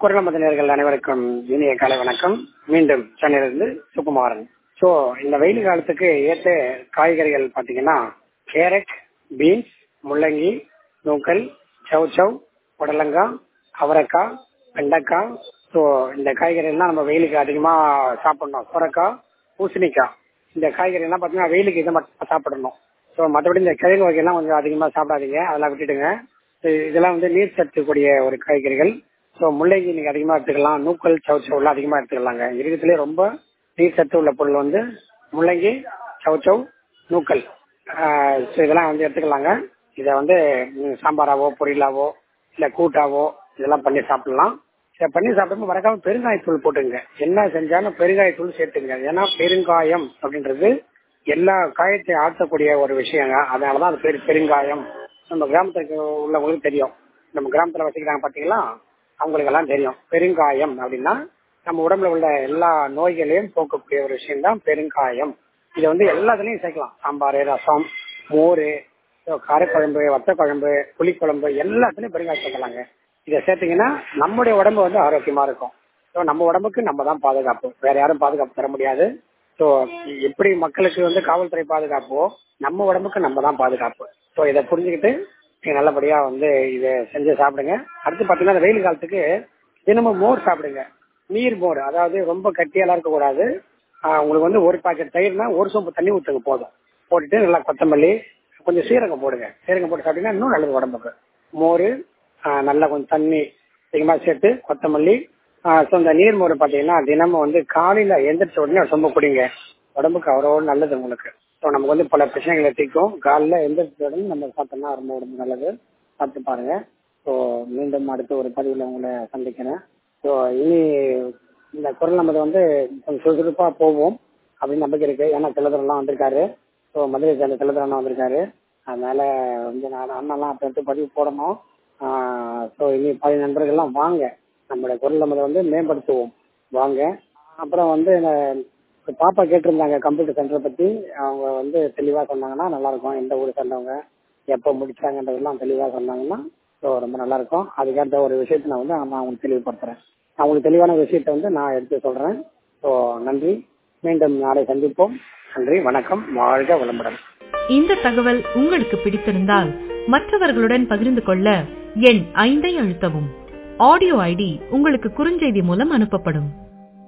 குரல் மதனியர்கள் அனைவருக்கும் இனிய காலை வணக்கம். மீண்டும் சென்னையிலிருந்து சுகுமாரன். சோ இந்த வெயில் காலத்துக்கு ஏற்ற காய்கறிகள் பாத்தீங்கன்னா கேரட், பீன்ஸ், முள்ளங்கி, நூக்கல், சௌச்சவ், புடலங்காய், அவரைக்காய், வெண்டைக்காய். ஸோ இந்த காய்கறி எல்லாம் நம்ம வெயிலுக்கு அதிகமா சாப்பிடணும். சுரக்காய், பூசணிக்காய், இந்த காய்கறி எல்லாம் பாத்தீங்கன்னா வெயிலுக்கு இதை மட்டும் சாப்பிடணும். ஸோ மற்றபடி இந்த கிழங்கு வகையெல்லாம் கொஞ்சம் அதிகமா சாப்பிடாதீங்க, அதெல்லாம் விட்டுடுங்க. இதெல்லாம் நீர் சத்துக்கூடிய ஒரு காய்கறிகள். ஸோ முள்ளங்கி நீங்க அதிகமா எடுத்துக்கலாம். நூக்கல், சௌச்சவ் அதிகமா எடுத்துக்கலாங்க. இருக்கிறதுலே ரொம்ப நீர் சத்து உள்ள பொருள் முள்ளங்கி, சௌச்சவ், நூக்கல். இதெல்லாம் எடுத்துக்கலாங்க. இதை சாம்பாராவோ, பொரியலாவோ, இல்ல கூட்டாவோ இதெல்லாம் பண்ணி சாப்பிடலாம். இதை பண்ணி சாப்பிடும்போது மறக்காம பெருங்காயத்தூள் போட்டுங்க. என்ன செஞ்சாலும் பெருங்காயத்தூள் சேர்த்துங்க. ஏன்னா பெருங்காயம் அப்படின்றது எல்லா காயத்தையும் ஆற்றக்கூடிய ஒரு விஷயங்க. அதனாலதான் அது பேர் பெருங்காயம். நம்ம கிராமத்துக்கு உள்ளவங்களுக்கு தெரியும். நம்ம கிராமத்துல வசிக்கிறாங்க பாத்தீங்களா, அவங்களுக்கு எல்லாம் தெரியும். பெருங்காயம் அப்படின்னா நம்ம உடம்புல உள்ள எல்லா நோய்களையும் போக்கக்கூடிய ஒரு விஷயம் தான் பெருங்காயம். இதை எல்லாத்துலயும் சேர்க்கலாம். சாம்பார், ரசம், மோர், காரக்குழம்பு, வத்த குழம்பு, புளிக்குழம்பு எல்லாத்துலயும் பெருங்காயம் சேர்க்கலாங்க. இதை சேர்த்தீங்கன்னா நம்முடைய உடம்பு ஆரோக்கியமா இருக்கும். ஸோ நம்ம உடம்புக்கு நம்ம தான் பாதுகாப்பு, வேற யாரும் பாதுகாப்பு தர முடியாது. ஸோ எப்படி மக்களுக்கு காவல்துறை பாதுகாப்போ நம்ம உடம்புக்கு நம்ம தான் பாதுகாப்பு. ஸோ இதை புரிஞ்சுக்கிட்டு நீங்க நல்லபடியா இதை செஞ்சு சாப்பிடுங்க. அடுத்து பாத்தீங்கன்னா வெயில் காலத்துக்கு தினமும் மோர் சாப்பிடுங்க. நீர் மோர், அதாவது ரொம்ப கட்டியெல்லாம் இருக்கக்கூடாது. உங்களுக்கு ஒரு பாக்கெட் தயிர்னா ஒரு சொம்பு தண்ணி ஊற்றுங்க போதும். போட்டுட்டு நல்லா கொத்தமல்லி, கொஞ்சம் சீரகம் போடுங்க. சீரகம் போட்டு சாப்பிட்டீங்கன்னா இன்னும் நல்லது உடம்புக்கு. மோர் நல்லா கொஞ்சம் தண்ணி அதிகமா சேர்த்து கொத்தமல்லி. இந்த நீர் மோர் பாத்தீங்கன்னா தினமும் காலையில எந்திரிச்ச உடனே சொம்ப குடிங்க. உடம்புக்கு அவ்வளோ நல்லது உங்களுக்கு. ஸோ நமக்கு பல பிரச்சனைகளை தீர்க்கும். காலைல எந்திரிச்ச உடனே நம்ம சாப்பிட்டோம்னா ரொம்ப உடம்பு நல்லது. சாப்பிட்டு பாருங்க. ஸோ மீண்டும் அடுத்த ஒரு பதிவில் உங்களை சந்திக்கிறேன். ஸோ இனி இந்த குரல் நம்ம கொஞ்சம் சுறுசுறுப்பா போவோம் அப்படின்னு நம்பிக்கை இருக்கு. ஏன்னா திலதரெல்லாம் வந்திருக்காரு. ஸோ மதுரை சேர்ந்த திலதர் அண்ணா வந்திருக்காரு. அதனால நான் அண்ணெல்லாம் அப்ப எடுத்து பதிவு போடணும். ஸோ இனி 10 நண்பர்கள்லாம் வாங்க, நம்மளுடைய குரல் நம்ம மேம்படுத்துவோம் வாங்க. அப்புறம் பாப்பா கேட்டிருந்தாங்க கம்ப்யூட்டர் சென்டரை பத்தி. அவங்க தெளிவா சொன்னாங்கன்னா நல்லா இருக்கும். எந்த ஊர் சேர்ந்தவங்க, எப்போ முடிச்சாங்கன்றதெல்லாம் தெளிவா சொன்னாங்கன்னா ரொம்ப நல்லா இருக்கும். அதுக்கேற்ற ஒரு விஷயத்த நான் அவங்களுக்கு தெளிவுபடுத்துறேன். அவங்களுக்கு தெளிவான விஷயத்த நான் எடுத்து சொல்றேன். ஸோ நன்றி. மீண்டும் நாளை சந்திப்போம். நன்றி, வணக்கம், வாழ்க வளமுடன். இந்த தகவல் உங்களுக்கு பிடித்திருந்தால் மற்றவர்களுடன் பகிர்ந்து கொள்ள எண் 5 அழுத்தவும். ஆடியோ ஐடி உங்களுக்கு குறுஞ்செய்தி மூலம் அனுப்பப்படும்.